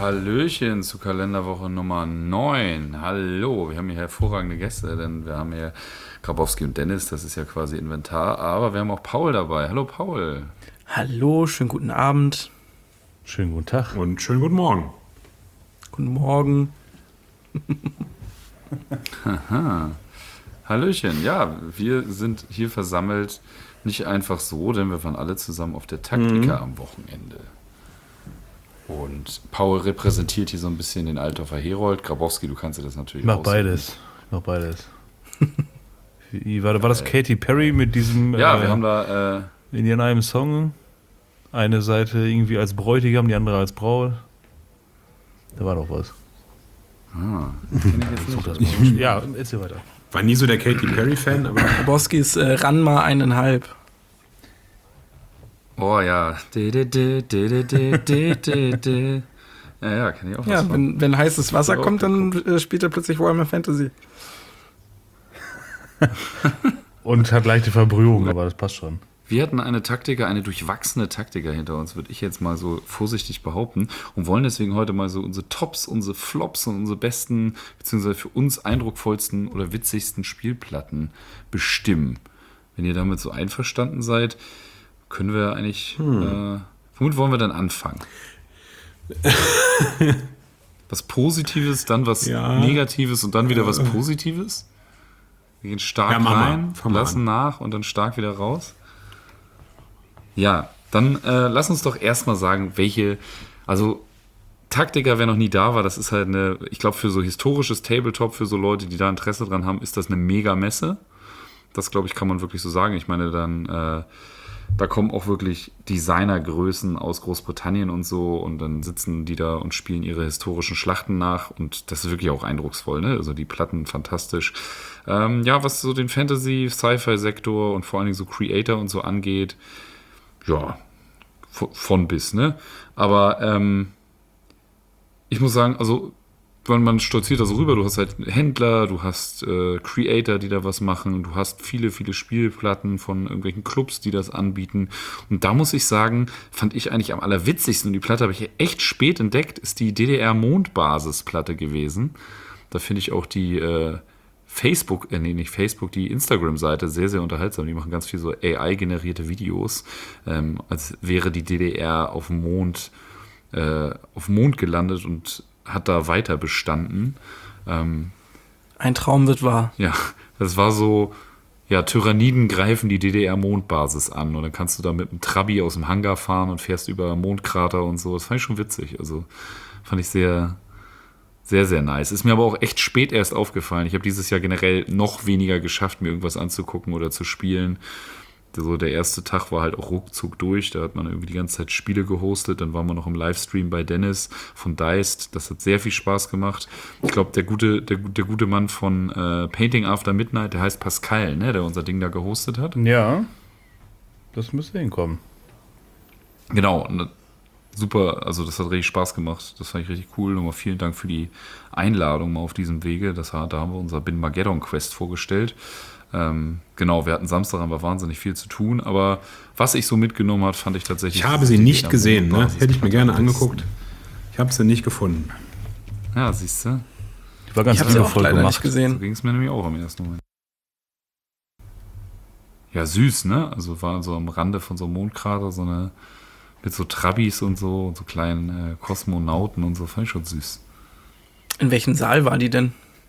Hallöchen zu Kalenderwoche Nummer 9. Hallo, wir haben hier hervorragende Gäste, denn wir haben hier Grabowski und Dennis, das ist ja quasi Inventar, aber wir haben auch Paul dabei. Hallo Paul. Hallo, schönen guten Abend. Schönen guten Tag. Und schönen guten Morgen. Guten Morgen. Haha. Hallöchen, ja, wir sind hier versammelt, nicht einfach so, denn wir waren alle zusammen auf der Taktika am Wochenende. Und Paul repräsentiert hier so ein bisschen den Altdorfer Herold. Grabowski, du kannst dir das natürlich Ich mach beides. War das Katy Perry mit diesem... Ja, wir haben da... in einem Song eine Seite irgendwie als Bräutigam, die andere als Braut. Da war doch was. Kenn ich jetzt nicht. Ja, erzähl weiter. War nie so der Katy Perry-Fan, aber Grabowski ist Ranma 1,5. Oh ja. Ja, kann ich auch was Ja, von. wenn heißes Wasser Ja, kommt, dann spielt er plötzlich Warhammer Fantasy. Und hat leichte Verbrühung, aber das passt schon. Wir hatten eine Taktiker, eine durchwachsene Taktiker hinter uns, würde ich jetzt mal so vorsichtig behaupten, und wollen deswegen heute mal so unsere Tops, unsere Flops und unsere besten, beziehungsweise für uns eindrucksvollsten oder witzigsten Spielplatten bestimmen. Wenn ihr damit so einverstanden seid, können wir eigentlich, womit wollen wir dann anfangen? Was Positives, dann was Negatives und dann wieder was Positives? Wir gehen stark rein, lassen nach und dann stark wieder raus. Ja, dann lass uns doch erstmal sagen, welche, also Taktika, wer noch nie da war, das ist halt eine, ich glaube für so historisches Tabletop, für so Leute, die da Interesse dran haben, ist das eine Mega-Messe. Das, glaube ich, kann man wirklich so sagen. Ich meine, dann, da kommen auch wirklich Designergrößen aus Großbritannien und so und dann sitzen die da und spielen ihre historischen Schlachten nach und das ist wirklich auch eindrucksvoll, ne? Also die Platten fantastisch. Ja, was so den Fantasy, Sci-Fi-Sektor und vor allen Dingen so Creator und so angeht, ja, von bis, ne? Aber ich muss sagen, also man stolziert da so rüber, du hast halt Händler, du hast Creator, die da was machen, du hast viele, viele Spielplatten von irgendwelchen Clubs, die das anbieten. Und da muss ich sagen, fand ich eigentlich am allerwitzigsten, und die Platte habe ich echt spät entdeckt, ist die DDR-Mondbasis-Platte gewesen. Da finde ich auch die die Instagram-Seite sehr, sehr unterhaltsam. Die machen ganz viel so AI-generierte Videos, als wäre die DDR auf dem Mond gelandet und hat da weiter bestanden. Ein Traum wird wahr. Ja, das war so, ja, Tyranniden greifen die DDR-Mondbasis an und dann kannst du da mit einem Trabi aus dem Hangar fahren und fährst über Mondkrater und so. Das fand ich schon witzig. Also fand ich sehr, sehr, sehr nice. Ist mir aber auch echt spät erst aufgefallen. Ich habe dieses Jahr generell noch weniger geschafft, mir irgendwas anzugucken oder zu spielen. So der erste Tag war halt auch ruckzuck durch. Da hat man irgendwie die ganze Zeit Spiele gehostet. Dann waren wir noch im Livestream bei Dennis von Deist. Das hat sehr viel Spaß gemacht. Ich glaube, der gute Mann von Painting After Midnight, der heißt Pascal, ne, der unser Ding da gehostet hat. Ja, das müsste hinkommen. Genau, super, also das hat richtig Spaß gemacht. Das fand ich richtig cool. Nochmal vielen Dank für die Einladung mal auf diesem Wege. Da haben wir unser Bin Mageddon Quest vorgestellt. Genau, wir hatten Samstag, haben wir wahnsinnig viel zu tun, aber was ich so mitgenommen habe, fand ich tatsächlich... ich habe sie nicht gesehen, ne? Hätte ich mir gerne angeguckt. Ich habe sie nicht gefunden. Ja, siehst du. Ich war ganz Ich habe sie auch liebevoll leider gemacht. nicht gesehen. So ging es mir nämlich auch im ersten Moment. Ja, süß, ne? Also war so am Rande von so einem Mondkrater, so eine mit so Trabis und so kleinen Kosmonauten und so, fand ich schon süß. In welchem Saal war die denn?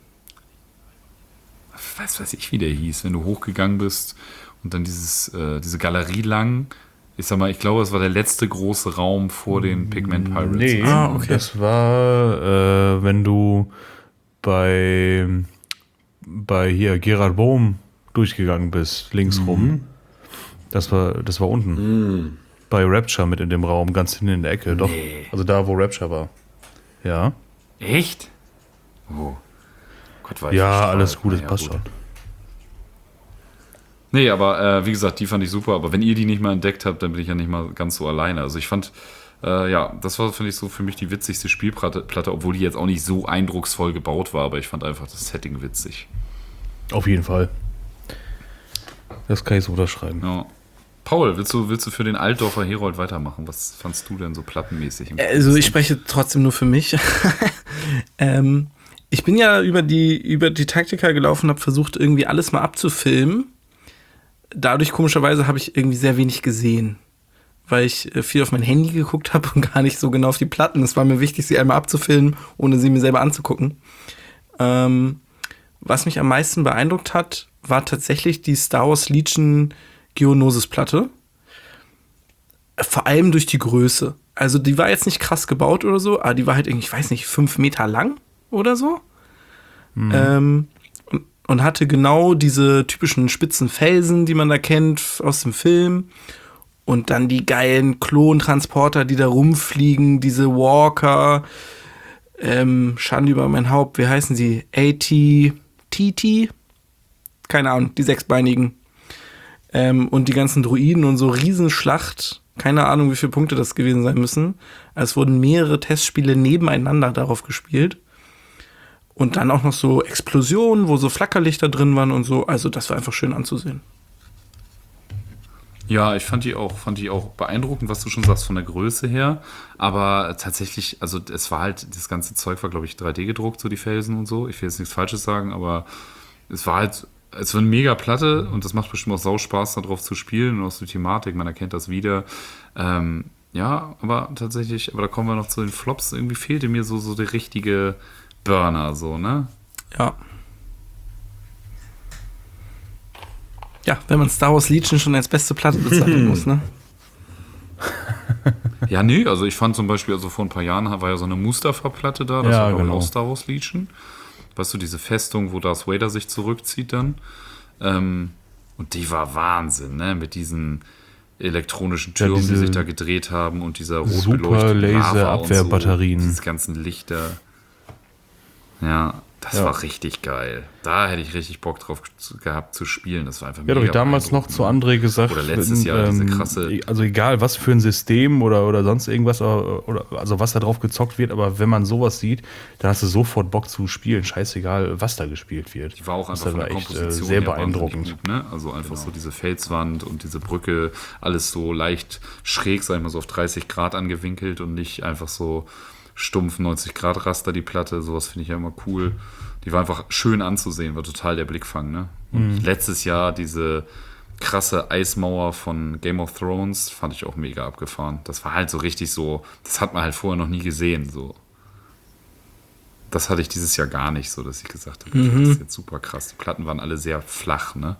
Weiß ich, wie der hieß, wenn du hochgegangen bist und dann diese Galerie lang. Ich sag mal, ich glaube, es war der letzte große Raum vor den Pigment Pirates. Nee, okay. Das war, wenn du bei hier Gerard Bohm durchgegangen bist, links rum. Das war unten. Bei Rapture mit in dem Raum, ganz hinten in der Ecke. Doch, also da, wo Rapture war. Ja. Echt? Oh. Gott, war ich Ja, verstrahlt. alles gut, das Ja, passt gut. schon. Nee, aber wie gesagt, die fand ich super. Aber wenn ihr die nicht mal entdeckt habt, dann bin ich ja nicht mal ganz so alleine. Also ich fand, das war, finde ich, so für mich die witzigste Spielplatte, obwohl die jetzt auch nicht so eindrucksvoll gebaut war. Aber ich fand einfach das Setting witzig. Auf jeden Fall. Das kann ich so unterschreiben. Ja. Paul, willst du für den Altdorfer Herold weitermachen? Was fandst du denn so plattenmäßig? Also ich spreche trotzdem nur für mich. Ich bin ja über die Taktika gelaufen, habe versucht, irgendwie alles mal abzufilmen. Dadurch, komischerweise, habe ich irgendwie sehr wenig gesehen, weil ich viel auf mein Handy geguckt habe und gar nicht so genau auf die Platten. Es war mir wichtig, sie einmal abzufilmen, ohne sie mir selber anzugucken. Was mich am meisten beeindruckt hat, war tatsächlich die Star Wars Legion Geonosis-Platte. Vor allem durch die Größe. Also die war jetzt nicht krass gebaut oder so, aber die war halt irgendwie, ich weiß nicht, 5 Meter lang oder so. Und hatte genau diese typischen spitzen Felsen, die man da kennt aus dem Film. Und dann die geilen Klontransporter, die da rumfliegen, diese Walker. Schande über mein Haupt, wie heißen sie? AT-TT? Keine Ahnung, die sechsbeinigen. Und die ganzen Druiden und so Riesenschlacht. Keine Ahnung, wie viele Punkte das gewesen sein müssen. Es wurden mehrere Testspiele nebeneinander darauf gespielt. Und dann auch noch so Explosionen, wo so Flackerlichter drin waren und so. Also das war einfach schön anzusehen. Ja, ich fand die auch beeindruckend, was du schon sagst von der Größe her. Aber tatsächlich, also es war halt, das ganze Zeug war, glaube ich, 3D gedruckt, so die Felsen und so. Ich will jetzt nichts Falsches sagen, aber es war halt, es war eine mega Platte und das macht bestimmt auch sau Spaß, da drauf zu spielen und auch so die Thematik, man erkennt das wieder. Ja, aber tatsächlich, aber da kommen wir noch zu den Flops. Irgendwie fehlte mir so der richtige Burner, so, ne? Ja. Ja, wenn man Star Wars Legion schon als beste Platte bezeichnen muss, ne? Ja, nee, also ich fand zum Beispiel, also vor ein paar Jahren war ja so eine Mustafa-Platte da, das war genau auch Star Wars Legion. Weißt du, diese Festung, wo Darth Vader sich zurückzieht dann. Und die war Wahnsinn, ne? Mit diesen elektronischen Türmen, die sich da gedreht haben und dieser rot beleuchteten Laser-Abwehrbatterien. So, diese ganzen Lichter. Ja, das war richtig geil. Da hätte ich richtig Bock drauf gehabt zu spielen. Das war einfach mega. Ja, doch ich damals noch zu André gesagt. Oder letztes Jahr diese krasse. Also egal, was für ein System oder sonst irgendwas, oder also was da drauf gezockt wird, aber wenn man sowas sieht, dann hast du sofort Bock zu spielen. Scheißegal, was da gespielt wird. Die war auch einfach von der Komposition sehr beeindruckend. Gut, ne? Also einfach so diese Felswand und diese Brücke, alles so leicht schräg, sag ich mal, so auf 30 Grad angewinkelt und nicht einfach so stumpf 90 Grad Raster, die Platte. Sowas finde ich ja immer cool. Die war einfach schön anzusehen, war total der Blickfang, ne? Und letztes Jahr diese krasse Eismauer von Game of Thrones fand ich auch mega abgefahren. Das war halt so richtig so, das hat man halt vorher noch nie gesehen, so. Das hatte ich dieses Jahr gar nicht so, dass ich gesagt habe, das ist jetzt super krass. Die Platten waren alle sehr flach, ne?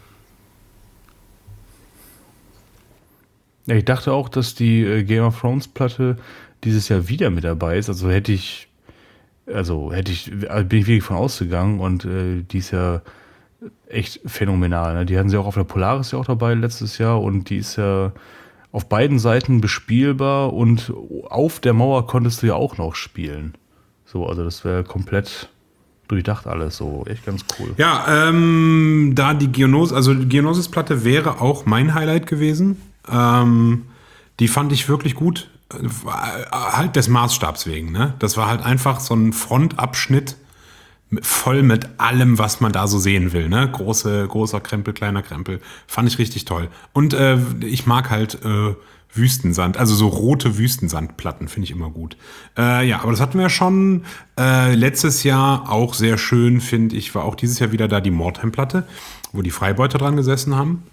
Ja, ich dachte auch, dass die Game of Thrones Platte dieses Jahr wieder mit dabei ist. Also bin ich wirklich von ausgegangen und die ist ja echt phänomenal. Ne? Die hatten sie auch auf der Polaris ja auch dabei letztes Jahr und die ist ja auf beiden Seiten bespielbar und auf der Mauer konntest du ja auch noch spielen. So, also das wäre komplett durchdacht alles, so echt ganz cool. Ja, da die Geonosis-Platte wäre auch mein Highlight gewesen. Die fand ich wirklich gut. Halt des Maßstabs wegen, ne? Das war halt einfach so ein Frontabschnitt voll mit allem, was man da so sehen will, ne? Großer Krempel, kleiner Krempel. Fand ich richtig toll. Und ich mag halt Wüstensand, also so rote Wüstensandplatten finde ich immer gut. Ja, aber das hatten wir schon letztes Jahr auch sehr schön, finde ich, war auch dieses Jahr wieder da die Mordheim-Platte, wo die Freibeuter dran gesessen haben.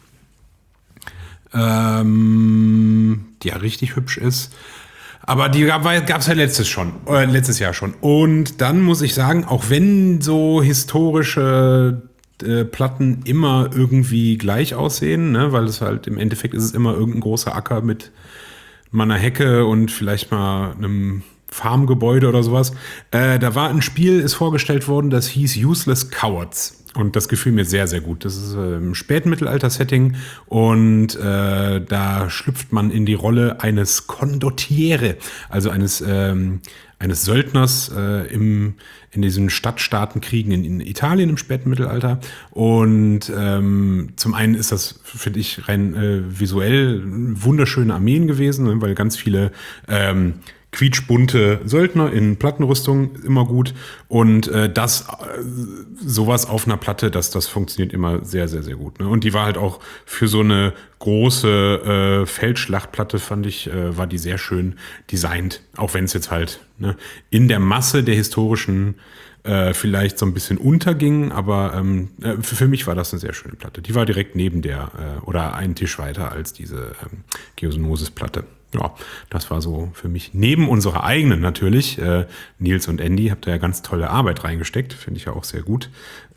Die ja richtig hübsch ist. Aber die gab es ja letztes Jahr schon. Und dann muss ich sagen, auch wenn so historische Platten immer irgendwie gleich aussehen, ne, weil es halt im Endeffekt ist es immer irgendein großer Acker mit mal einer Hecke und vielleicht mal einem Farmgebäude oder sowas. Da war ein Spiel, ist vorgestellt worden, das hieß Useless Cowards. Und das gefiel mir sehr, sehr gut. Das ist im Spätmittelalter-Setting und da schlüpft man in die Rolle eines Condottiere, also eines Söldners in diesen Stadtstaatenkriegen in Italien im späten Mittelalter. Und zum einen ist das, finde ich, rein visuell wunderschöne Armeen gewesen, weil ganz viele quietschbunte Söldner in Plattenrüstung, immer gut. Und sowas auf einer Platte, das funktioniert immer sehr, sehr, sehr gut. Ne? Und die war halt auch für so eine große Feldschlachtplatte, fand ich, war die sehr schön designt. Auch wenn es jetzt halt in der Masse der historischen vielleicht so ein bisschen unterging, aber für mich war das eine sehr schöne Platte. Die war direkt neben oder einen Tisch weiter als diese Geonosis-Platte. Ja, das war so für mich neben unserer eigenen natürlich. Nils und Andy, habt ihr ja ganz tolle Arbeit reingesteckt, finde ich ja auch sehr gut.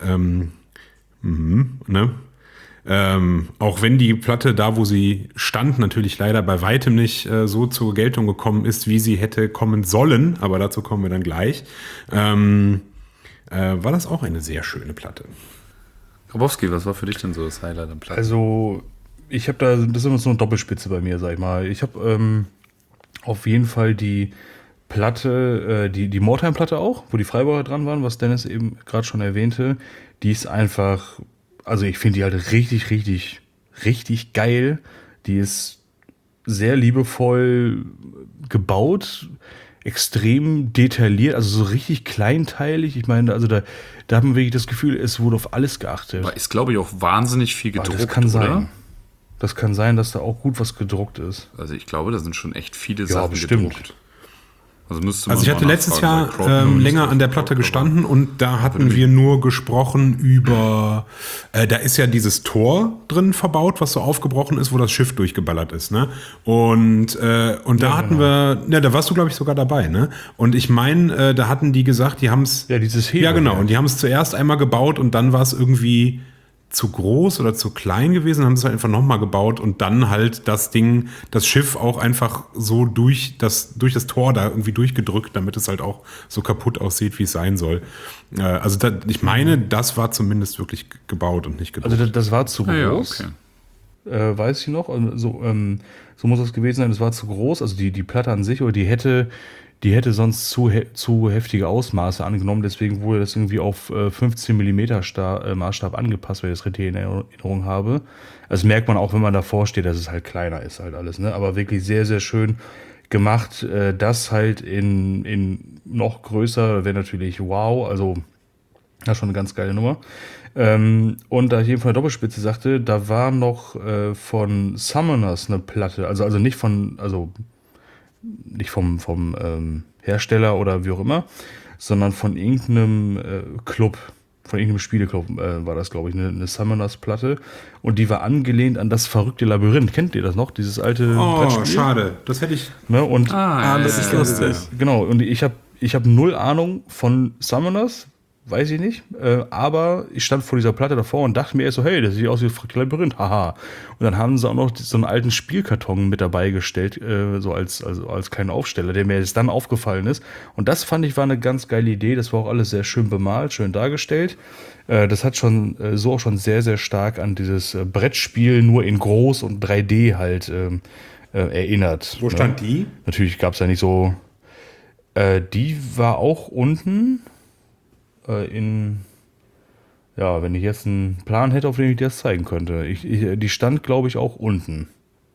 Auch wenn die Platte da, wo sie stand, natürlich leider bei weitem nicht so zur Geltung gekommen ist, wie sie hätte kommen sollen, aber dazu kommen wir dann gleich, war das auch eine sehr schöne Platte. Grabowski, was war für dich denn so das Highlight am Platte? Also, ich habe das ist immer so eine Doppelspitze bei mir, sag ich mal. Ich habe auf jeden Fall die Platte, die Mordheim-Platte auch, wo die Freiburger dran waren, was Dennis eben gerade schon erwähnte. Die ist einfach, also ich finde die halt richtig, richtig, richtig geil. Die ist sehr liebevoll gebaut, extrem detailliert, also so richtig kleinteilig. Ich meine, also da hat man wirklich das Gefühl, es wurde auf alles geachtet. Aber ist, glaube ich, auch wahnsinnig viel gedruckt, das kann sein. oder? Das kann sein, dass da auch gut was gedruckt ist. Also ich glaube, da sind schon echt viele Sachen bestimmt gedruckt. Also ich hatte letztes Jahr länger an der Platte gestanden und da hatten wir nur gesprochen über, da ist ja dieses Tor drin verbaut, was so aufgebrochen ist, wo das Schiff durchgeballert ist, ne? Und da hatten wir, da warst du, glaube ich, sogar dabei, ne? Und ich meine, da hatten die gesagt, die haben es. Ja, dieses Hebel. Ja, genau. Und die haben es zuerst einmal gebaut und dann war es irgendwie zu groß oder zu klein gewesen, haben es halt einfach nochmal gebaut und dann halt das Schiff auch einfach so durch das Tor da irgendwie durchgedrückt, damit es halt auch so kaputt aussieht, wie es sein soll. Also ich meine, das war zumindest wirklich gebaut und nicht gedruckt. Also das war zu groß. Ja, okay. Weiß ich noch. So muss es gewesen sein, das war zu groß. Also die Platte an sich, oder die hätte sonst zu heftige Ausmaße angenommen. Deswegen wurde das irgendwie auf 15 mm Maßstab angepasst, weil ich das richtig in Erinnerung habe. Das merkt man auch, wenn man davor steht, dass es halt kleiner ist halt alles. Ne? Aber wirklich sehr, sehr schön gemacht. Das halt in noch größer wäre natürlich wow. Also das ist schon eine ganz geile Nummer. Und da ich eben von der Doppelspitze sagte, da war noch von Summoners eine Platte. Also nicht vom Hersteller oder wie auch immer, sondern von irgendeinem Club, von irgendeinem Spieleklub war das, glaube ich, eine Summoners-Platte. Und die war angelehnt an das verrückte Labyrinth. Kennt ihr das noch? Dieses alte Brettspiel? Schade. Das hätte ich... Ne? Und das ist lustig. Genau, und ich hab null Ahnung von Summoners, weiß ich nicht, aber ich stand vor dieser Platte davor und dachte mir erst so, hey, das sieht aus wie ein verrücktes Labyrinth, haha. Und dann haben sie auch noch so einen alten Spielkarton mit dabei gestellt, so als kleinen Aufsteller, der mir jetzt dann aufgefallen ist. Und das fand ich war eine ganz geile Idee, das war auch alles sehr schön bemalt, schön dargestellt. Das hat schon auch schon sehr, sehr stark an dieses Brettspiel nur in groß und 3D halt erinnert. Wo stand die? Natürlich gab es ja nicht so, die war auch unten wenn ich jetzt einen Plan hätte, auf den ich dir das zeigen könnte. Die stand, glaube ich, auch unten.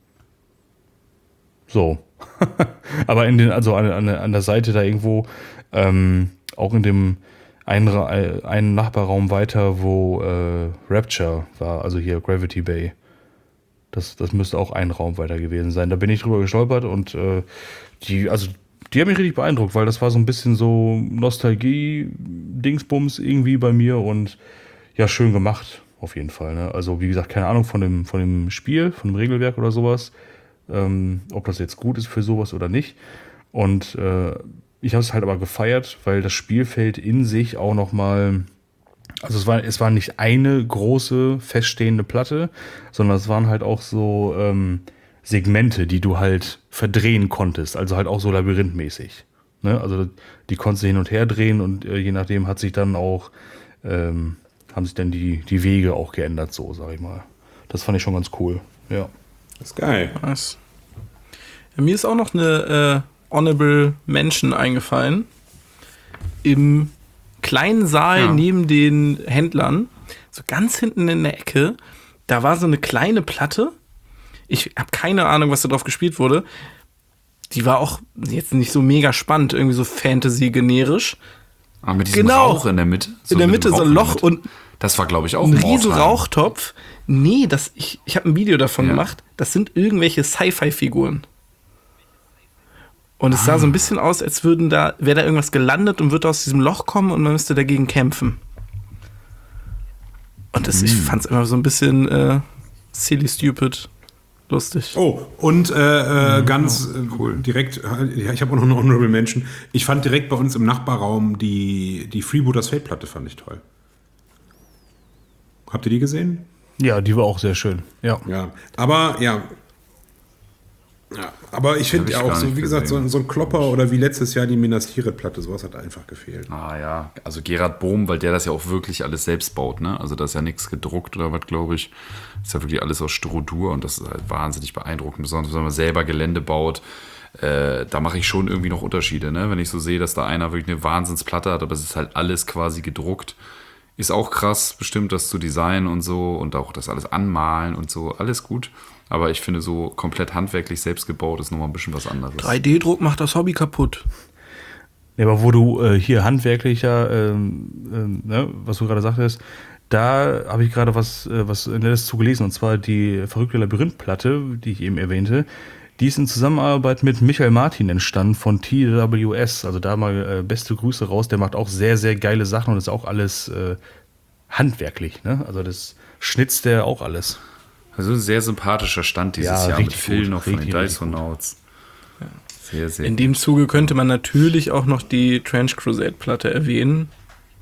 So. Aber an der Seite da irgendwo, auch in dem einen Nachbarraum weiter, wo Rapture war, also hier Gravity Bay. Das müsste auch ein Raum weiter gewesen sein. Da bin ich drüber gestolpert und die hat mich richtig beeindruckt, weil das war so ein bisschen so Nostalgie-Dingsbums irgendwie bei mir und ja, schön gemacht, auf jeden Fall. Ne? Also wie gesagt, keine Ahnung von dem Spiel, von dem Regelwerk oder sowas, ob das jetzt gut ist für sowas oder nicht. Und ich habe es halt aber gefeiert, weil das Spielfeld in sich auch nochmal, also es war nicht eine große, feststehende Platte, sondern es waren halt auch so Segmente, die du halt verdrehen konntest, also halt auch so labyrinthmäßig. Ne? Also die konntest du hin und her drehen und je nachdem haben sich dann die Wege auch geändert, so sag ich mal. Das fand ich schon ganz cool. Ja. Das ist geil. Was? Ja, mir ist auch noch eine Honorable Mention eingefallen. Im kleinen Saal neben den Händlern, so ganz hinten in der Ecke, da war so eine kleine Platte. Ich habe keine Ahnung, was da drauf gespielt wurde. die war auch jetzt nicht so mega spannend, irgendwie so Fantasy-generisch. Ah, mit diesem Rauch in der Mitte? So in der Mitte so ein Loch und das war, glaube ich, auch ein riesen Rauchtopf. Nee, ich habe ein Video davon gemacht. Das sind irgendwelche Sci-Fi-Figuren. Und es sah so ein bisschen aus, als wäre da irgendwas gelandet und würde aus diesem Loch kommen und man müsste dagegen kämpfen. Und ich fand es immer so ein bisschen silly, stupid, lustig. Oh, und ganz cool. Direkt, ich habe auch noch eine Honorable Mention. Ich fand direkt bei uns im Nachbarraum die Freebooters Fate-Platte fand ich toll. Habt ihr die gesehen? Ja, die war auch sehr schön. Ja. Aber ich finde auch so, wie gesagt, so ein Klopper oder wie letztes Jahr die Minas Tirith-Platte, sowas hat einfach gefehlt. Ah ja, also Gerard Bohm, weil der das ja auch wirklich alles selbst baut, ne? Also da ist ja nichts gedruckt oder was, glaube ich. Das ist ja wirklich alles aus Styrodur und das ist halt wahnsinnig beeindruckend, besonders wenn man selber Gelände baut. Da mache ich schon irgendwie noch Unterschiede, ne? Wenn ich so sehe, dass da einer wirklich eine Wahnsinnsplatte hat, aber es ist halt alles quasi gedruckt. Ist auch krass, bestimmt das zu designen und so und auch das alles anmalen und so, alles gut. Aber ich finde, so komplett handwerklich selbst gebaut ist nochmal ein bisschen was anderes. 3D-Druck macht das Hobby kaputt. Ja, aber wo du hier handwerklicher, ne, was du gerade sagtest, da habe ich gerade was Nettes zu gelesen, und zwar die verrückte Labyrinthplatte, die ich eben erwähnte. Die ist in Zusammenarbeit mit Michael Martin entstanden von TWS. Also da mal beste Grüße raus. Der macht auch sehr, sehr geile Sachen und ist auch alles handwerklich. Ne? Also das schnitzt der auch alles. Also ein sehr sympathischer Stand dieses Jahr mit Phil noch von den Dysonauts. Ja. Sehr, sehr in dem Zuge könnte man natürlich auch noch die Trench Crusade-Platte erwähnen.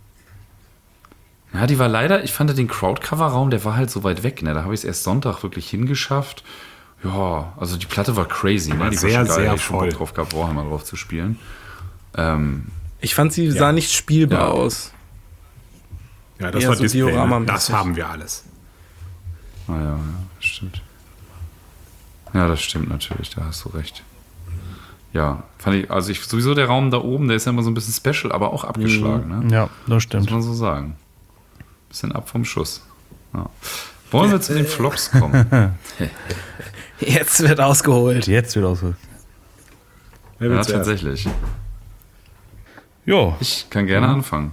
Ja, die war leider, ich fand den Crowdcover-Raum, der war halt so weit weg. Ne? Da habe ich es erst Sonntag wirklich hingeschafft. Ja, also die Platte war crazy, ne? Die sehr, war schon geil, sehr ich schon Bock drauf gehabt, Warhammer drauf zu spielen. Ich fand, sie sah nicht spielbar aus. Ja, das eher war so Display, Diorama-mäßig. das haben wir alles. Ah ja, das stimmt. Ja, das stimmt natürlich, da hast du recht. Ja, fand ich, also sowieso der Raum da oben, der ist ja immer so ein bisschen special, aber auch abgeschlagen, ne? Ja, das stimmt. Muss man so sagen. Bisschen ab vom Schuss. Ja. Wollen wir zu den Flops kommen? Jetzt wird ausgeholt. Ja, tatsächlich. Ja. Ich kann gerne anfangen.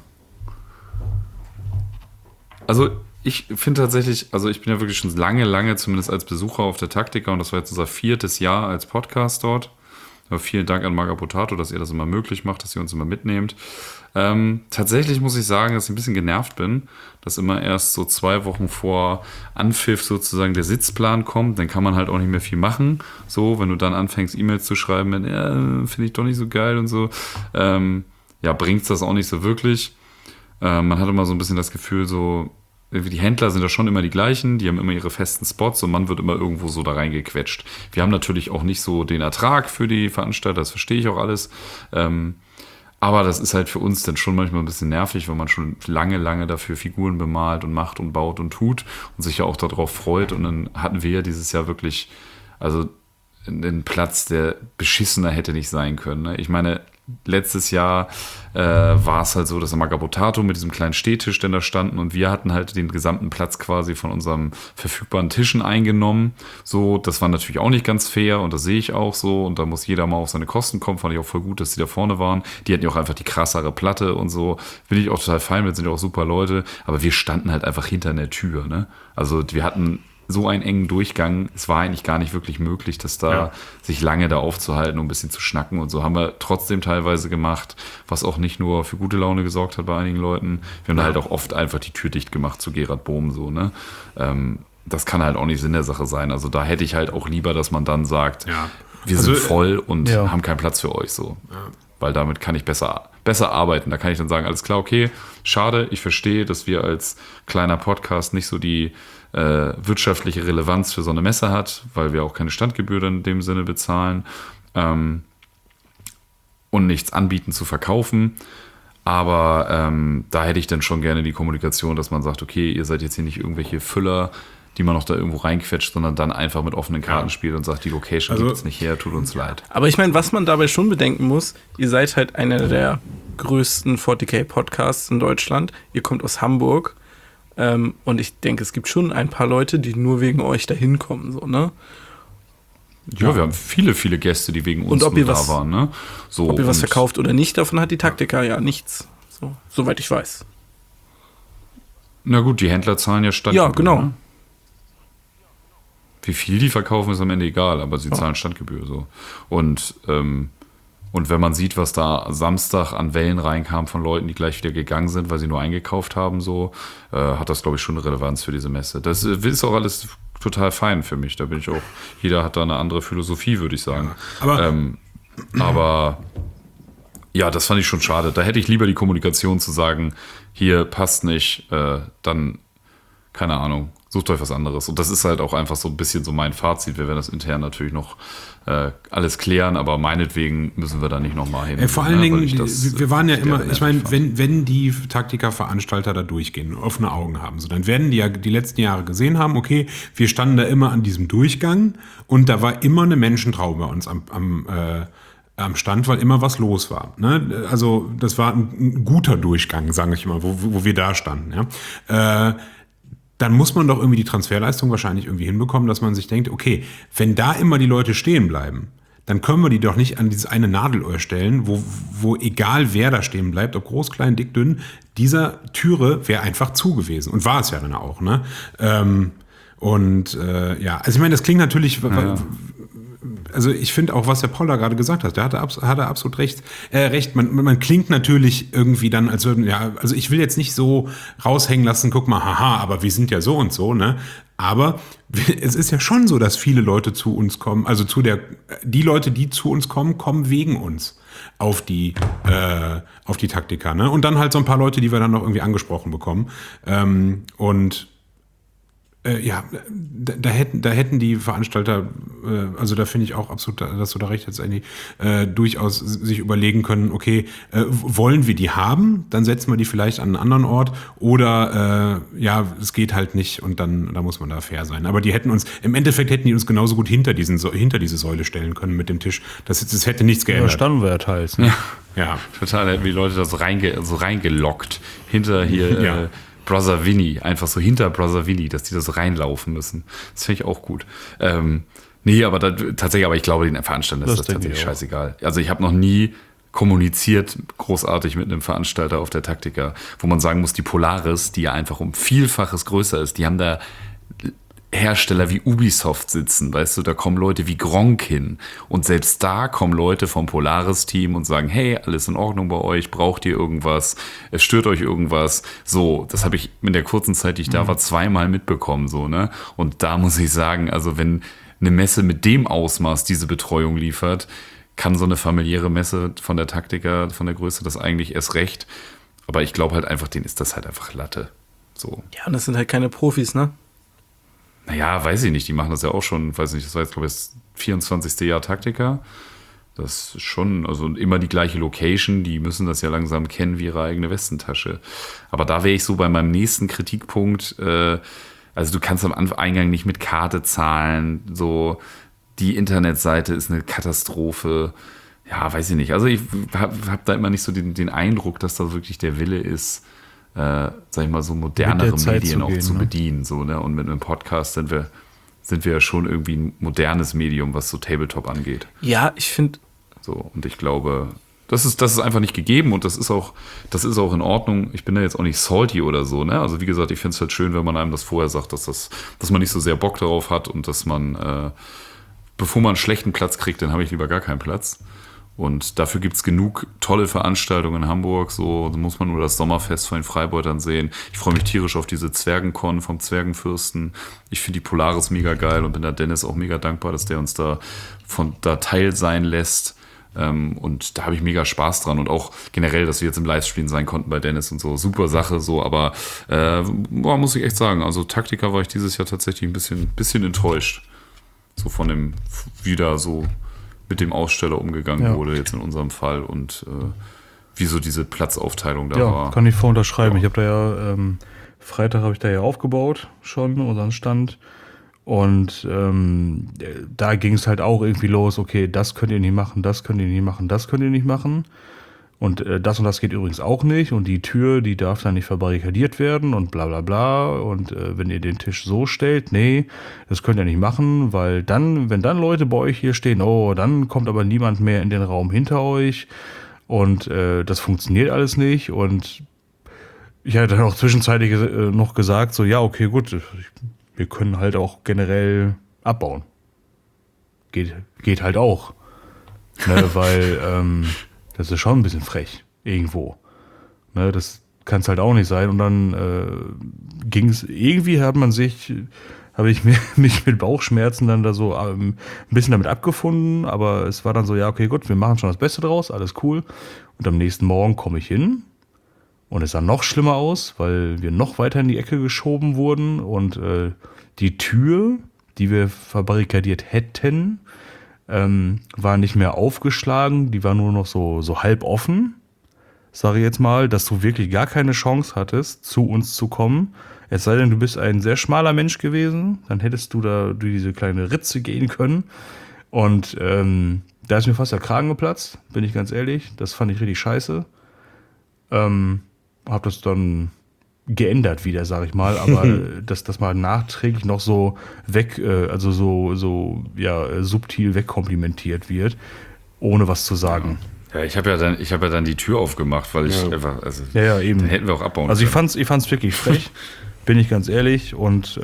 Also, ich finde tatsächlich, also ich bin ja wirklich schon lange, zumindest als Besucher auf der Taktika, und das war jetzt unser 4. Jahr als Podcast dort. Aber vielen Dank an Marga Potato, dass ihr das immer möglich macht, dass ihr uns immer mitnehmt. Tatsächlich muss ich sagen, dass ich ein bisschen genervt bin, dass immer erst so 2 Wochen vor Anpfiff sozusagen der Sitzplan kommt. Dann kann man halt auch nicht mehr viel machen. So, wenn du dann anfängst, E-Mails zu schreiben, finde ich doch nicht so geil und so, bringt das auch nicht so wirklich. Man hat immer so ein bisschen das Gefühl, so, die Händler sind ja schon immer die gleichen, die haben immer ihre festen Spots und man wird immer irgendwo so da reingequetscht. Wir haben natürlich auch nicht so den Ertrag für die Veranstalter, das verstehe ich auch alles. Aber das ist halt für uns dann schon manchmal ein bisschen nervig, weil man schon lange dafür Figuren bemalt und macht und baut und tut und sich ja auch darauf freut. Und dann hatten wir ja dieses Jahr wirklich, also einen Platz, der beschissener hätte nicht sein können. Ne? Ich meine, letztes Jahr war es halt so, dass Marga Potato mit diesem kleinen Stehtisch denn da standen und wir hatten halt den gesamten Platz quasi von unserem verfügbaren Tischen eingenommen. So, das war natürlich auch nicht ganz fair und das sehe ich auch so und da muss jeder mal auf seine Kosten kommen. Fand ich auch voll gut, dass die da vorne waren. Die hatten ja auch einfach die krassere Platte und so. Bin ich auch total fein mit, sind ja auch super Leute. Aber wir standen halt einfach hinter der Tür. Ne? Also wir hatten so einen engen Durchgang, es war eigentlich gar nicht wirklich möglich, dass da sich lange da aufzuhalten und ein bisschen zu schnacken und so haben wir trotzdem teilweise gemacht, was auch nicht nur für gute Laune gesorgt hat bei einigen Leuten. Wir haben da halt auch oft einfach die Tür dicht gemacht zu Gerard Bohm, so, ne? Das kann halt auch nicht Sinn der Sache sein. Also da hätte ich halt auch lieber, dass man dann sagt, wir sind voll und haben keinen Platz für euch, so. Ja. Weil damit kann ich besser arbeiten. Da kann ich dann sagen, alles klar, okay, schade, ich verstehe, dass wir als kleiner Podcast nicht so die wirtschaftliche Relevanz für so eine Messe hat, weil wir auch keine Standgebühren in dem Sinne bezahlen und nichts anbieten zu verkaufen. Aber da hätte ich dann schon gerne die Kommunikation, dass man sagt, okay, ihr seid jetzt hier nicht irgendwelche Füller, die man noch da irgendwo reinquetscht, sondern dann einfach mit offenen Karten spielt und sagt, die Location gibt es nicht her, tut uns leid. Aber ich meine, was man dabei schon bedenken muss, ihr seid halt einer der größten 40k-Podcasts in Deutschland. Ihr kommt aus Hamburg. Und ich denke, es gibt schon ein paar Leute, die nur wegen euch da hinkommen, so, ne? Ja, wir haben viele, viele Gäste, die wegen uns da waren. Ne? So, ob ihr was verkauft oder nicht, davon hat die Taktika ja nichts. So, soweit ich weiß. Na gut, die Händler zahlen ja Standgebühr. Ja, genau. Ne? Wie viel die verkaufen, ist am Ende egal, aber sie zahlen Standgebühr. So. Und wenn man sieht, was da Samstag an Wellen reinkam von Leuten, die gleich wieder gegangen sind, weil sie nur eingekauft haben, so, hat das, glaube ich, schon eine Relevanz für diese Messe. Das ist auch alles total fein für mich. Da bin ich auch, jeder hat da eine andere Philosophie, würde ich sagen. Ja, aber ja, das fand ich schon schade. Da hätte ich lieber die Kommunikation zu sagen, hier passt nicht, dann, keine Ahnung, sucht euch was anderes. Und das ist halt auch einfach so ein bisschen so mein Fazit. Wir werden das intern natürlich noch alles klären, aber meinetwegen müssen wir da nicht nochmal hin. Vor allen Dingen, wir waren ja immer, ich meine, wenn die Taktika-Veranstalter da durchgehen, offene Augen haben, so, dann werden die ja die letzten Jahre gesehen haben, okay, wir standen da immer an diesem Durchgang und da war immer eine Menschentraube bei uns am Stand, weil immer was los war. Ne? Also das war ein guter Durchgang, sage ich mal, wo wir da standen. Ja? Dann muss man doch irgendwie die Transferleistung wahrscheinlich irgendwie hinbekommen, dass man sich denkt, okay, wenn da immer die Leute stehen bleiben, dann können wir die doch nicht an dieses eine Nadelöhr stellen, wo egal wer da stehen bleibt, ob groß, klein, dick, dünn, dieser Türe wäre einfach zu gewesen. Und war es ja dann auch. Ne? Also ich meine, das klingt natürlich... Ja. Also ich finde auch, was der Paul da gerade gesagt hat, da hat er absolut recht. Man klingt natürlich irgendwie dann, als würden, ja, also ich will jetzt nicht so raushängen lassen, guck mal, haha, aber wir sind ja so und so, ne? Aber es ist ja schon so, dass viele Leute zu uns kommen, also die Leute, die zu uns kommen wegen uns auf die Taktika, ne? Und dann halt so ein paar Leute, die wir dann noch irgendwie angesprochen bekommen. Da hätten die Veranstalter, also da finde ich auch absolut, dass du da recht hast, eigentlich durchaus sich überlegen können, okay, wollen wir die haben, dann setzen wir die vielleicht an einen anderen Ort oder es geht halt nicht und da muss man da fair sein. Aber im Endeffekt hätten die uns genauso gut hinter diese Säule stellen können mit dem Tisch. Das hätte nichts geändert. Ja, standen wir ja teils. Ne? Ja, total, hätten die Leute das so reingelockt hinter hier. Ja. Brother Vinny, einfach so hinter Brother Vinny, dass die da so reinlaufen müssen. Das finde ich auch gut. Aber ich glaube, den Veranstaltern ist das tatsächlich scheißegal. Also ich habe noch nie kommuniziert großartig mit einem Veranstalter auf der Taktika, wo man sagen muss, die Polaris, die ja einfach um Vielfaches größer ist, die haben da Hersteller wie Ubisoft sitzen, weißt du, da kommen Leute wie Gronk hin und selbst da kommen Leute vom Polaris-Team und sagen, hey, alles in Ordnung bei euch, braucht ihr irgendwas, es stört euch irgendwas, so, das habe ich in der kurzen Zeit, die ich da war, zweimal mitbekommen, so, ne, und da muss ich sagen, also wenn eine Messe mit dem Ausmaß diese Betreuung liefert, kann so eine familiäre Messe von der Taktika, von der Größe, das eigentlich erst recht, aber ich glaube halt einfach, denen ist das halt einfach Latte, so. Ja, und das sind halt keine Profis, ne? Naja, weiß ich nicht, die machen das ja auch schon, weiß nicht, das war jetzt, glaube ich, das 24. Jahr Taktika. Das ist schon, also immer die gleiche Location, die müssen das ja langsam kennen wie ihre eigene Westentasche. Aber da wäre ich so bei meinem nächsten Kritikpunkt, also du kannst am Eingang nicht mit Karte zahlen, so, die Internetseite ist eine Katastrophe. Ja, weiß ich nicht, also ich hab da immer nicht so den Eindruck, dass da wirklich der Wille ist, sag ich mal, so modernere Medien auch zu bedienen. So, ne? Und mit einem Podcast sind wir ja schon irgendwie ein modernes Medium, was so Tabletop angeht. Ja, ich finde. So, und ich glaube, das ist einfach nicht gegeben und das ist auch in Ordnung. Ich bin da jetzt auch nicht salty oder so, ne? Also wie gesagt, ich finde es halt schön, wenn man einem das vorher sagt, dass man nicht so sehr Bock darauf hat und dass man, bevor man einen schlechten Platz kriegt, dann habe ich lieber gar keinen Platz. Und dafür gibt es genug tolle Veranstaltungen in Hamburg. So, da muss man nur das Sommerfest von den Freibeutern sehen. Ich freue mich tierisch auf diese Zwergenkon vom Zwergenfürsten. Ich finde die Polaris mega geil und bin da Dennis auch mega dankbar, dass der uns da Teil sein lässt. Und da habe ich mega Spaß dran. Und auch generell, dass wir jetzt im Livestream sein konnten bei Dennis und so. Super Sache, so. Aber muss ich echt sagen, also Taktika war ich dieses Jahr tatsächlich ein bisschen enttäuscht. So von dem, wie da so mit dem Aussteller umgegangen wurde, jetzt in unserem Fall und wie so diese Platzaufteilung da war. Ja, kann ich voll unterschreiben. Ich habe da ja, Freitag habe ich da ja aufgebaut schon, unseren Stand und da ging es halt auch irgendwie los, okay, das könnt ihr nicht machen, das könnt ihr nicht machen, das könnt ihr nicht machen Und das und das geht übrigens auch nicht und die Tür, die darf dann nicht verbarrikadiert werden und bla bla bla. Und wenn ihr den Tisch so stellt, nee, das könnt ihr nicht machen, weil dann, wenn dann Leute bei euch hier stehen, oh, dann kommt aber niemand mehr in den Raum hinter euch und das funktioniert alles nicht. Und ich hatte dann auch zwischenzeitlich noch gesagt, so ja, okay, gut, wir können halt auch generell abbauen. Geht halt auch. Ne, weil das ist schon ein bisschen frech, irgendwo. Ne, das kann es halt auch nicht sein. Und dann ging es, irgendwie habe ich mich mit Bauchschmerzen dann da so ein bisschen damit abgefunden, aber es war dann so, ja, okay, gut, wir machen schon das Beste draus, alles cool. Und am nächsten Morgen komme ich hin und es sah noch schlimmer aus, weil wir noch weiter in die Ecke geschoben wurden und die Tür, die wir verbarrikadiert hätten, war nicht mehr aufgeschlagen, die war nur noch so halb offen, sage ich jetzt mal, dass du wirklich gar keine Chance hattest, zu uns zu kommen. Es sei denn, du bist ein sehr schmaler Mensch gewesen, dann hättest du da durch diese kleine Ritze gehen können. Und da ist mir fast der Kragen geplatzt, bin ich ganz ehrlich. Das fand ich richtig scheiße. Hab das dann geändert wieder, sag ich mal, aber dass das mal nachträglich noch so subtil wegkomplimentiert wird, ohne was zu sagen. Ja, ich habe ja dann die Tür aufgemacht, weil ich einfach, eben. Dann hätten wir auch abbauen können. Also ich fand's wirklich frech, bin ich ganz ehrlich, und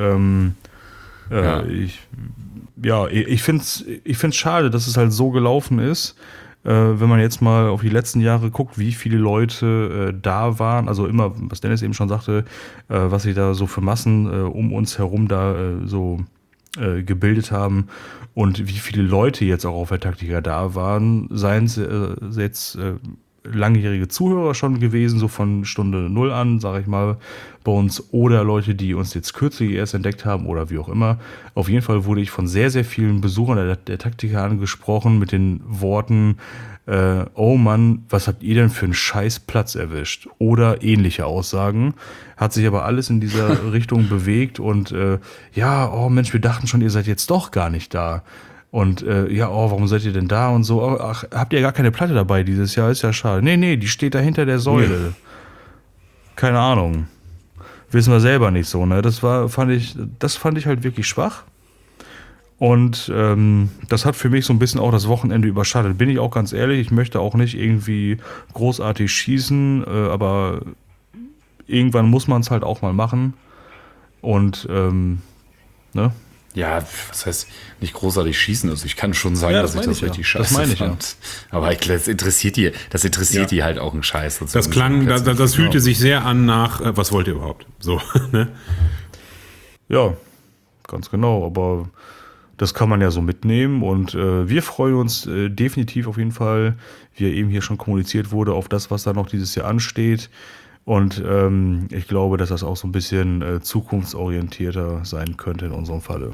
ich find's schade, dass es halt so gelaufen ist. Wenn man jetzt mal auf die letzten Jahre guckt, wie viele Leute da waren, also immer, was Dennis eben schon sagte, was sich da so für Massen um uns herum da gebildet haben und wie viele Leute jetzt auch auf der Taktika da waren, seien es jetzt langjährige Zuhörer schon gewesen, so von Stunde 0 an, sage ich mal, bei uns, oder Leute, die uns jetzt kürzlich erst entdeckt haben oder wie auch immer. Auf jeden Fall wurde ich von sehr, sehr vielen Besuchern der Taktika angesprochen mit den Worten, oh Mann, was habt ihr denn für einen scheiß Platz erwischt? Oder ähnliche Aussagen. Hat sich aber alles in dieser Richtung bewegt und oh Mensch, wir dachten schon, ihr seid jetzt doch gar nicht da. Und warum seid ihr denn da und so? Ach, habt ihr gar keine Platte dabei dieses Jahr? Ist ja schade. Nee, die steht da hinter der Säule. Ja. Keine Ahnung. Wissen wir selber nicht so, ne? Das fand ich halt wirklich schwach. Und das hat für mich so ein bisschen auch das Wochenende überschattet. Bin ich auch ganz ehrlich, ich möchte auch nicht irgendwie großartig schießen, aber irgendwann muss man es halt auch mal machen. Und, ne? Ja, was heißt nicht großartig schießen? Also ich kann schon sagen, dass ich das richtig scheiße fand. Ja. Aber das interessiert die halt auch einen Scheiß. Das klang, das fühlte sich sehr an nach, was wollt ihr überhaupt? So, ne? Ja, ganz genau, aber das kann man ja so mitnehmen und wir freuen uns definitiv auf jeden Fall, wie eben hier schon kommuniziert wurde, auf das, was da noch dieses Jahr ansteht. Und ich glaube, dass das auch so ein bisschen zukunftsorientierter sein könnte in unserem Falle.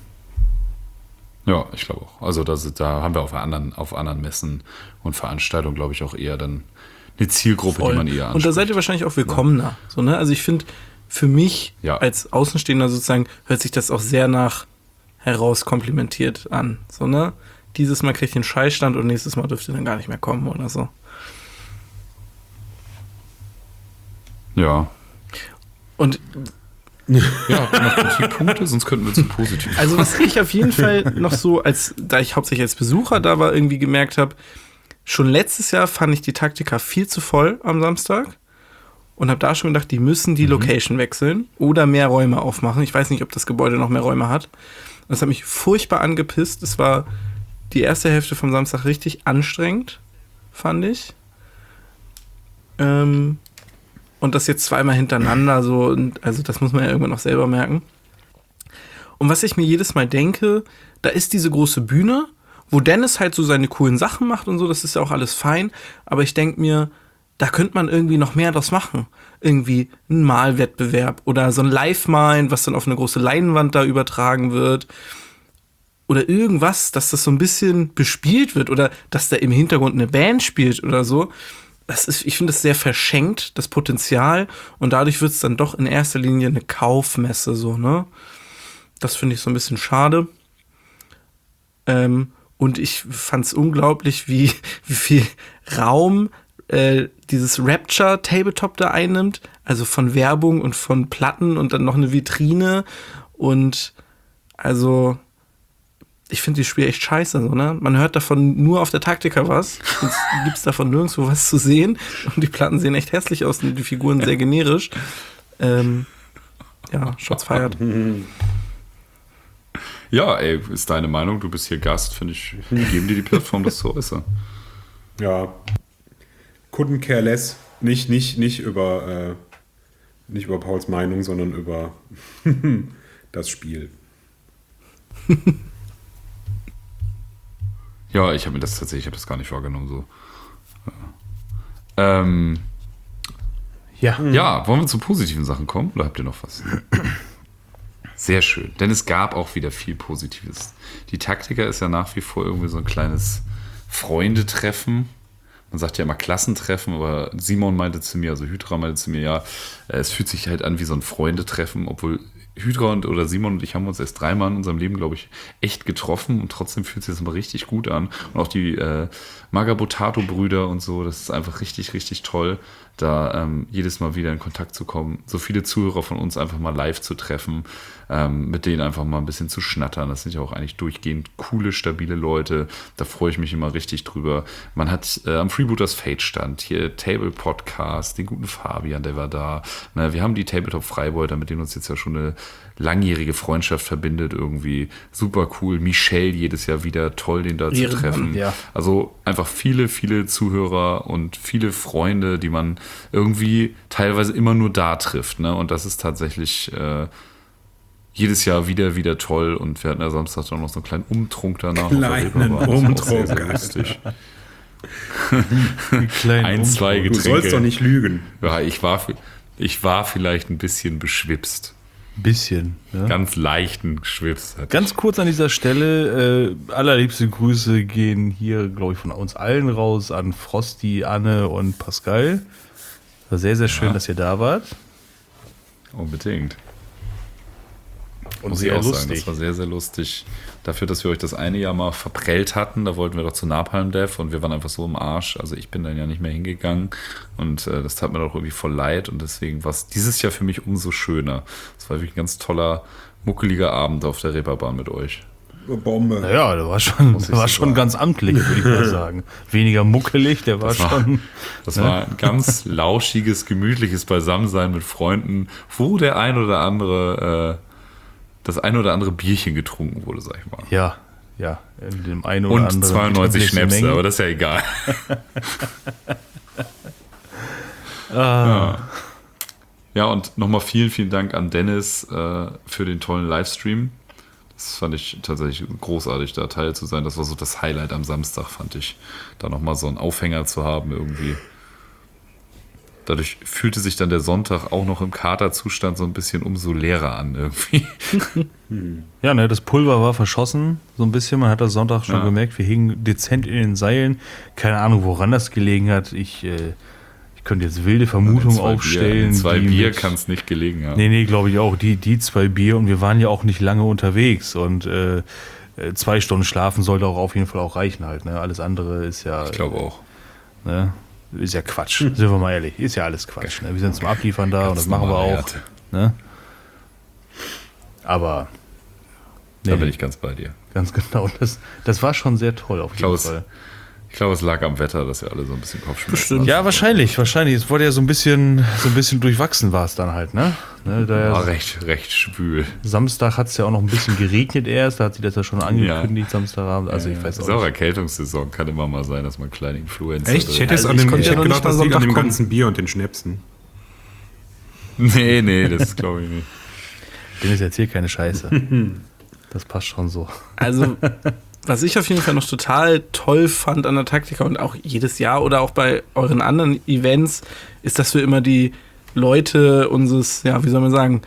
Ja, ich glaube auch. Also da haben wir auf anderen Messen und Veranstaltungen, glaube ich, auch eher dann eine Zielgruppe, die man eher anspricht. Und da seid ihr wahrscheinlich auch willkommener. Ja. So, ne? Also ich finde, für mich als Außenstehender sozusagen hört sich das auch sehr nach herauskomplimentiert an. So, ne? Dieses Mal kriegt ihr einen Scheißstand und nächstes Mal dürft ihr dann gar nicht mehr kommen oder so. Ja. Und noch Kritikpunkte, sonst könnten wir zum Positiven. Also was ich auf jeden Fall noch so, da ich hauptsächlich als Besucher da war, irgendwie gemerkt habe, schon letztes Jahr fand ich die Taktika viel zu voll am Samstag und habe da schon gedacht, die müssen die Location wechseln oder mehr Räume aufmachen. Ich weiß nicht, ob das Gebäude noch mehr Räume hat. Das hat mich furchtbar angepisst. Es war die erste Hälfte vom Samstag richtig anstrengend, fand ich. Und das jetzt zweimal hintereinander so, also das muss man ja irgendwann noch selber merken. Und was ich mir jedes Mal denke, da ist diese große Bühne, wo Dennis halt so seine coolen Sachen macht und so, das ist ja auch alles fein, aber ich denke mir, da könnte man irgendwie noch mehr draus machen. Irgendwie ein Malwettbewerb oder so ein Live-Malen, was dann auf eine große Leinwand da übertragen wird. Oder irgendwas, dass das so ein bisschen bespielt wird oder dass da im Hintergrund eine Band spielt oder so. Ich finde das sehr verschenkt, das Potenzial, und dadurch wird es dann doch in erster Linie eine Kaufmesse, so, ne? Das finde ich so ein bisschen schade. Und ich fand es unglaublich, wie viel Raum dieses Rapture-Tabletop da einnimmt, also von Werbung und von Platten und dann noch eine Vitrine und also ich finde das Spiel echt scheiße, so, ne? Man hört davon nur auf der Taktika was, sonst gibt's davon nirgendwo was zu sehen und die Platten sehen echt hässlich aus und die Figuren sehr generisch. Ja, Shots feiert. Ja, ey, ist deine Meinung, du bist hier Gast, finde ich, geben dir die Plattform, das zu äußern. Ja, couldn't care less. Nicht über Pauls Meinung, sondern über das Spiel. Ja, ich habe das gar nicht wahrgenommen so. Ja, wollen wir zu positiven Sachen kommen oder habt ihr noch was? Sehr schön, denn es gab auch wieder viel Positives. Die Taktika ist ja nach wie vor irgendwie so ein kleines Freundetreffen. Man sagt ja immer Klassentreffen, aber Simon meinte zu mir, also Hydra meinte zu mir, ja, es fühlt sich halt an wie so ein Freundetreffen, obwohl Hydra oder Simon und ich haben uns erst 3-mal in unserem Leben, glaube ich, echt getroffen und trotzdem fühlt sich das immer richtig gut an. Und auch die Magabotato-Brüder und so, das ist einfach richtig, richtig toll, da jedes Mal wieder in Kontakt zu kommen, so viele Zuhörer von uns einfach mal live zu treffen, mit denen einfach mal ein bisschen zu schnattern. Das sind ja auch eigentlich durchgehend coole, stabile Leute. Da freue ich mich immer richtig drüber. Man hat am Freebooters Fate stand hier Table Podcast, den guten Fabian, der war da. Na, wir haben die Tabletop Freibeuter, mit denen uns jetzt ja schon eine langjährige Freundschaft verbindet irgendwie. Super cool. Michel jedes Jahr wieder, toll, den da zu treffen. Ja. Also einfach viele, viele Zuhörer und viele Freunde, die man irgendwie teilweise immer nur da trifft. Ne? Und das ist tatsächlich jedes Jahr wieder toll. Und wir hatten ja Samstag dann noch so einen kleinen Umtrunk danach. Kleinen Umtrunk. Sehr, sehr lustig. Ein, zwei Getränke. Du sollst doch nicht lügen. Ja, ich war vielleicht ein bisschen beschwipst. Bisschen. Ja. Ganz leichten Schwips. Ganz kurz an dieser Stelle, allerliebste Grüße gehen hier, glaube ich, von uns allen raus an Frosty, Anne und Pascal. War sehr, sehr schön, dass ihr da wart. Unbedingt. Und muss sehr ich auch lustig. sagen, das war sehr, sehr lustig. Dafür, dass wir euch das eine Jahr mal verprellt hatten, da wollten wir doch zu Napalm Dev und wir waren einfach so im Arsch. Also ich bin dann ja nicht mehr hingegangen und das tat mir doch irgendwie voll leid und deswegen war es dieses Jahr für mich umso schöner. Es war wirklich ein ganz toller, muckeliger Abend auf der Reeperbahn mit euch. Bombe. Naja, der war schon ganz amtlich, würde ich mal sagen. Weniger muckelig, der war schon. Das war ein ganz lauschiges, gemütliches Beisammensein mit Freunden, wo der ein oder andere das ein oder andere Bierchen getrunken wurde, sag ich mal. Ja, in dem einen oder anderen. Und 92 Schnäpse, aber das ist ja egal. Ja, und nochmal vielen, vielen Dank an Dennis für den tollen Livestream. Das fand ich tatsächlich großartig, da Teil zu sein. Das war so das Highlight am Samstag, fand ich. Da nochmal so einen Aufhänger zu haben irgendwie. Dadurch fühlte sich dann der Sonntag auch noch im Katerzustand so ein bisschen umso leerer an irgendwie. Ja, ne, das Pulver war verschossen, so ein bisschen. Man hat das Sonntag schon gemerkt, wir hingen dezent in den Seilen. Keine Ahnung, woran das gelegen hat. Ich könnte jetzt wilde Vermutungen aufstellen. 2 Bier kann es nicht gelegen haben. Nee, glaube ich auch. Die 2 Bier und wir waren ja auch nicht lange unterwegs und 2 Stunden schlafen sollte auch auf jeden Fall auch reichen halt. Ne? Alles andere ist ja... Ich glaube auch. Ne? Ist ja Quatsch, sind wir mal ehrlich. Ist ja alles Quatsch. Ne? Wir sind zum Abliefern da und das machen wir auch. Ne? Aber... Da bin ich ganz bei dir. Ganz genau. Das war schon sehr toll auf jeden Fall. Ich glaube, es lag am Wetter, dass wir alle so ein bisschen Kopfschmerzen hatten. Ja, wahrscheinlich. Es wurde ja so ein bisschen durchwachsen war es dann halt, ne? War recht schwül. Samstag hat es ja auch noch ein bisschen geregnet erst, da hat sie das ja schon angekündigt, Samstagabend. Also ich weiß auch nicht. Ist auch Erkältungssaison, kann immer mal sein, dass man kleine Influencer... Echt? Ich hätte es an dem ganzen Bier und den Schnäpsen. Nee, das glaube ich nicht. Dennis erzählt keine Scheiße. Das passt schon so. Also... Was ich auf jeden Fall noch total toll fand an der Taktika und auch jedes Jahr oder auch bei euren anderen Events, ist, dass wir immer die Leute unseres, ja, wie soll man sagen,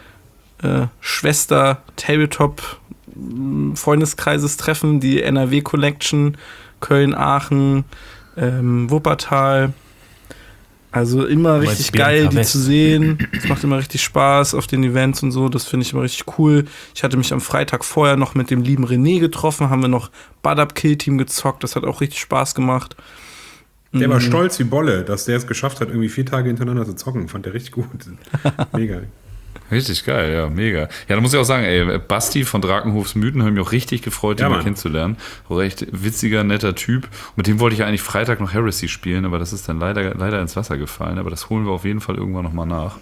Schwester-Tabletop-Freundeskreises treffen, die NRW Collection, Köln, Aachen, Wuppertal. Also immer richtig geil, die zu sehen. Es macht immer richtig Spaß auf den Events und so. Das finde ich immer richtig cool. Ich hatte mich am Freitag vorher noch mit dem lieben René getroffen. Haben wir noch Bad Up Kill Team gezockt. Das hat auch richtig Spaß gemacht. Der war stolz wie Bolle, dass der es geschafft hat, irgendwie 4 Tage hintereinander zu zocken. Fand der richtig gut. Mega. Richtig geil, ja, mega. Ja, da muss ich auch sagen, Basti von Drakenhofs Mythen habe ich mich auch richtig gefreut, den mal kennenzulernen. Auch recht witziger, netter Typ. Mit dem wollte ich ja eigentlich Freitag noch Heresy spielen, aber das ist dann leider ins Wasser gefallen. Aber das holen wir auf jeden Fall irgendwann nochmal nach.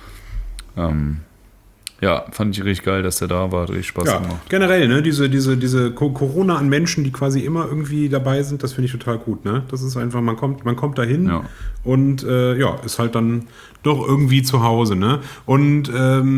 Ja, fand ich richtig geil, dass der da war, hat richtig Spaß gemacht. Generell, ne, diese Corona an Menschen, die quasi immer irgendwie dabei sind, das finde ich total gut, ne? Das ist einfach, man kommt dahin und ist halt dann doch irgendwie zu Hause, ne? Und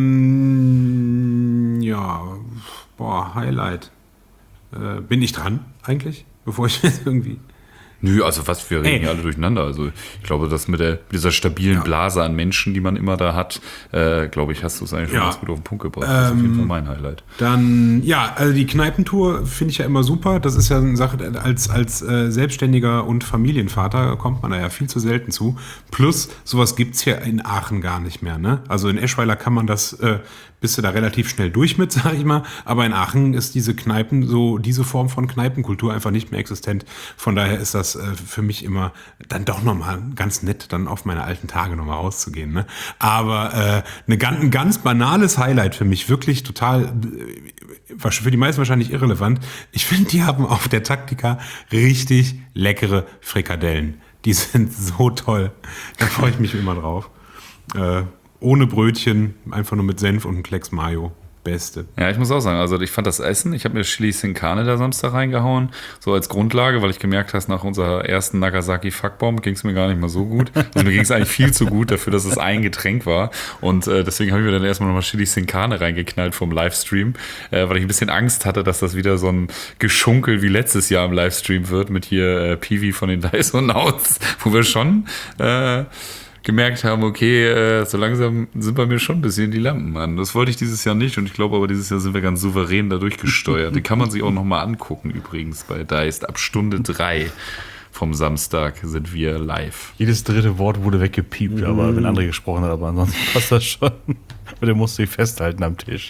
Highlight. Bin ich dran eigentlich, bevor ich jetzt irgendwie... Nö, also wir reden hier alle durcheinander. Also ich glaube, das mit dieser stabilen Blase an Menschen, die man immer da hat, glaube ich, hast du es eigentlich schon ganz gut auf den Punkt gebracht. Das ist auf jeden Fall mein Highlight. Dann, also die Kneipentour finde ich ja immer super. Das ist ja eine Sache, als Selbstständiger und Familienvater kommt man da ja viel zu selten zu. Plus, sowas gibt es hier in Aachen gar nicht mehr, ne? Also in Eschweiler kann man das, bist du da relativ schnell durch mit, sag ich mal. Aber in Aachen ist diese Form von Kneipenkultur einfach nicht mehr existent. Von daher ist das für mich immer dann doch nochmal ganz nett, dann auf meine alten Tage nochmal rauszugehen. Ne? Aber ein ganz banales Highlight für mich, wirklich total, für die meisten wahrscheinlich irrelevant. Ich finde, die haben auf der Taktika richtig leckere Frikadellen. Die sind so toll. Da freue ich mich immer drauf. Ohne Brötchen, einfach nur mit Senf und einem Klecks Mayo. Beste. Ja, ich muss auch sagen, also ich fand das Essen, ich habe mir Chili Sin Carne da Samstag reingehauen, so als Grundlage, weil ich gemerkt habe, nach unserer ersten Nagasaki-Fuckbomb ging es mir gar nicht mal so gut. Also mir ging es eigentlich viel zu gut dafür, dass es ein Getränk war und deswegen habe ich mir dann erstmal nochmal Chili Sin Carne reingeknallt vom Livestream, weil ich ein bisschen Angst hatte, dass das wieder so ein Geschunkel wie letztes Jahr im Livestream wird mit hier Peewee von den Dysonauts, wo wir schon gemerkt haben, okay, so langsam sind bei mir schon ein bisschen die Lampen an. Das wollte ich dieses Jahr nicht und ich glaube aber, dieses Jahr sind wir ganz souverän da durchgesteuert. Die kann man sich auch nochmal angucken übrigens bei Diced. Ab Stunde 3 vom Samstag sind wir live. Jedes dritte Wort wurde weggepiept, aber wenn André gesprochen hat, aber ansonsten passt das schon. Und der musste ich festhalten am Tisch.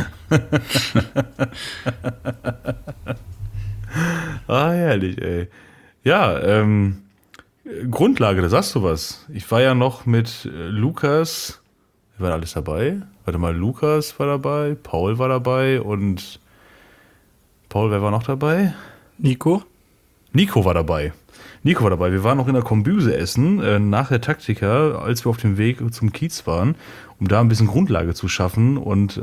Herrlich, ey. Ja, Grundlage, da sagst du was. Ich war ja noch mit Lukas, wir waren alles dabei. Warte mal, Lukas war dabei, Paul war dabei und Paul, wer war noch dabei? Nico war dabei. Wir waren noch in der Kombüse essen, nach der Taktika, als wir auf dem Weg zum Kiez waren, um da ein bisschen Grundlage zu schaffen. Und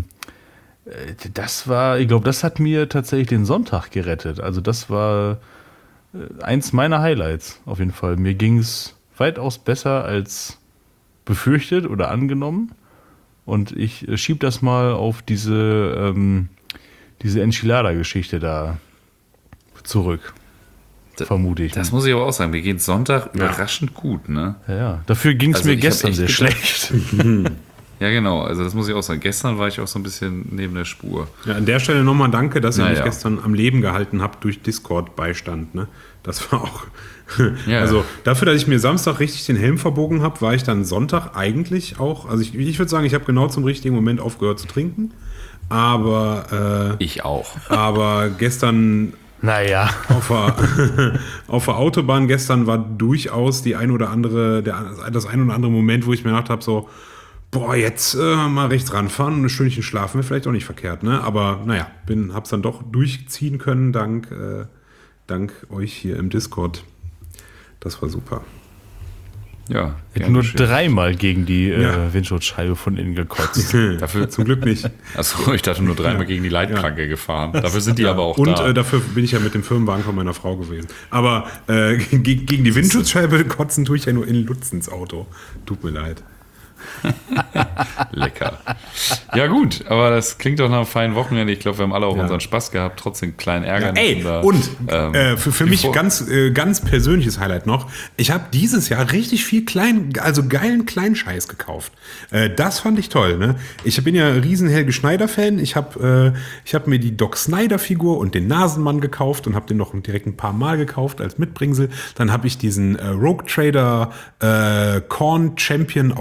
das hat mir tatsächlich den Sonntag gerettet. Also das war eins meiner Highlights auf jeden Fall. Mir ging es weitaus besser als befürchtet oder angenommen. Und ich schiebe das mal auf diese Enchilada-Geschichte da zurück. Vermute ich. Das muss ich aber auch sagen. Mir geht Sonntag überraschend gut, ne? Ja. Dafür ging es mir gestern sehr schlecht. Ja, genau. Also das muss ich auch sagen. Gestern war ich auch so ein bisschen neben der Spur. Ja, an der Stelle nochmal danke, dass ihr mich gestern am Leben gehalten habt durch Discord-Beistand. Ne? Das war auch... Also dafür, dass ich mir Samstag richtig den Helm verbogen habe, war ich dann Sonntag eigentlich auch... Also ich würde sagen, ich habe genau zum richtigen Moment aufgehört zu trinken. Aber... ich auch. Aber gestern... Naja. Auf der Autobahn gestern war durchaus das ein oder andere Moment, wo ich mir gedacht habe, so... Boah, jetzt mal rechts ranfahren und ein Stündchen schlafen wäre vielleicht auch nicht verkehrt, ne? Aber naja, hab's dann doch durchziehen können, dank euch hier im Discord. Das war super. Ja. Ich habe nur dreimal gegen die Windschutzscheibe von innen gekotzt. Dafür zum Glück nicht. Achso, ich dachte nur dreimal gegen die Leitplanke gefahren. Dafür sind die aber auch da. Und dafür bin ich ja mit dem Firmenwagen von meiner Frau gewesen. Aber gegen die Windschutzscheibe kotzen tue ich ja nur in Lutzens Auto. Tut mir leid. Lecker. Ja gut, aber das klingt doch nach einem feinen Wochenende. Ich glaube, wir haben alle auch unseren Spaß gehabt. Trotzdem kleinen Ärger. Für mich ganz persönliches Highlight noch. Ich habe dieses Jahr richtig viel geilen Kleinscheiß gekauft. Das fand ich toll. Ne? Ich bin ja ein riesen Helge Schneider-Fan. Ich hab mir die Doc Snyder-Figur und den Nasenmann gekauft und habe den noch direkt ein paar Mal gekauft als Mitbringsel. Dann habe ich diesen Rogue Trader Korn Champion auf Moloch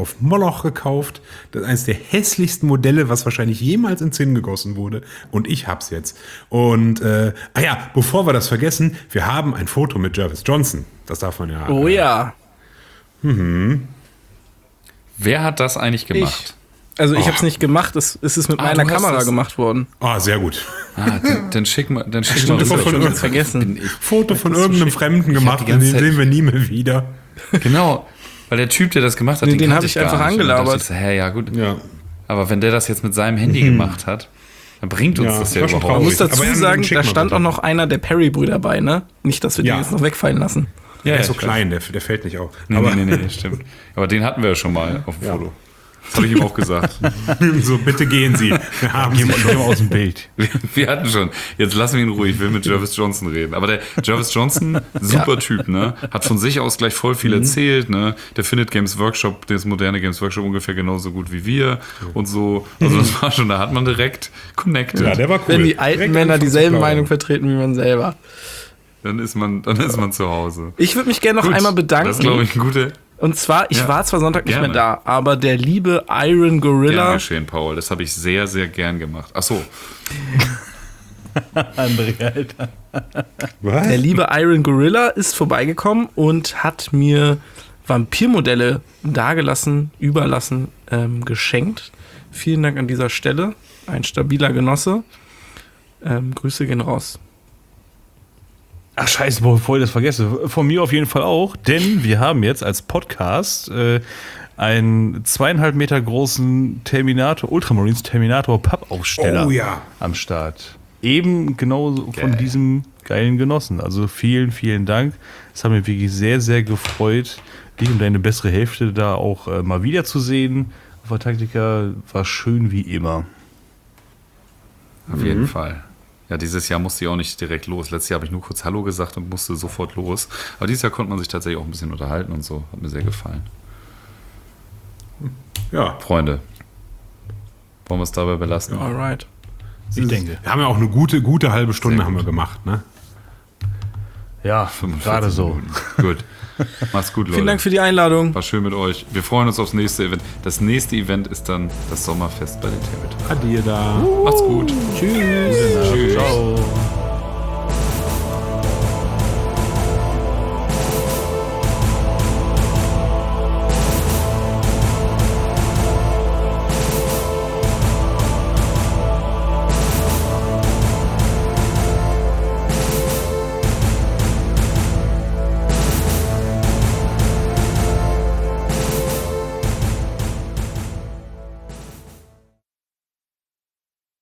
noch gekauft. Das ist eines der hässlichsten Modelle, was wahrscheinlich jemals in Zinn gegossen wurde. Und ich hab's jetzt. Und, bevor wir das vergessen, wir haben ein Foto mit Jervis Johnson. Das darf man ja. Oh ja. Wer hat das eigentlich gemacht? Ich habe es nicht gemacht, es ist mit meiner Kamera gemacht worden. Sehr gut. Dann schick mal das vergessen. Foto von irgendeinem Fremden gemacht, den sehen wir nie mehr wieder. Genau, weil der Typ, der das gemacht hat, den habe ich einfach angelabert. Ja, gut. Ja. Aber wenn der das jetzt mit seinem Handy gemacht hat, dann bringt uns das ja überhaupt Man muss nicht. dazu sagen, da stand auch noch einer der Perry-Brüder bei, ne? Nicht, dass wir den jetzt noch wegfallen lassen. Ja, der ist so klein, der fällt nicht auf. Nee, stimmt. Aber den hatten wir ja schon mal auf dem Foto. Das habe ich ihm auch gesagt. So, bitte gehen Sie. Wir haben Gehen wir aus dem Bild. Wir hatten schon. Jetzt lassen wir ihn ruhig. Ich will mit Jervis Johnson reden. Aber der Jervis Johnson, super Typ, ne? Hat von sich aus gleich voll viel erzählt, ne? Der findet Games Workshop, das moderne Games Workshop ungefähr genauso gut wie wir und so. Also das war schon, da hat man direkt connected. Ja, der war cool. Wenn die alten Männer dieselbe Meinung vertreten wie man selber. Dann ist man zu Hause. Ich würde mich gerne noch einmal bedanken. Das ist, glaube ich, ein guter... Und zwar, ich war zwar Sonntag nicht mehr da, aber der liebe Iron Gorilla... Gern geschehen, Paul. Das habe ich sehr, sehr gern gemacht. Ach so. André, Alter. Was? Der liebe Iron Gorilla ist vorbeigekommen und hat mir Vampirmodelle überlassen, geschenkt. Vielen Dank an dieser Stelle. Ein stabiler Genosse. Grüße gehen raus. Ach scheiße, bevor ich das vergesse. Von mir auf jeden Fall auch, denn wir haben jetzt als Podcast einen 2,5 Meter großen Ultramarines Terminator Pappaufsteller am Start. Eben genau von diesem geilen Genossen. Also vielen, vielen Dank. Es hat mich wirklich sehr, sehr gefreut, dich und deine bessere Hälfte da auch mal wiederzusehen. Auf der Taktika war schön wie immer. Auf jeden Fall. Ja, dieses Jahr musste ich auch nicht direkt los. Letztes Jahr habe ich nur kurz Hallo gesagt und musste sofort los. Aber dieses Jahr konnte man sich tatsächlich auch ein bisschen unterhalten und so. Hat mir sehr gefallen. Ja. Freunde, wollen wir es dabei belassen? Alright. Ich denke. Wir haben ja auch eine gute halbe Stunde haben wir gemacht, ne? Ja, gerade so. Gut. Mach's gut, Leute. Vielen Dank für die Einladung. War schön mit euch. Wir freuen uns aufs nächste Event. Das nächste Event ist dann das Sommerfest bei den Tabletop. Adieu da. Macht's gut. Tschüss. Ciao.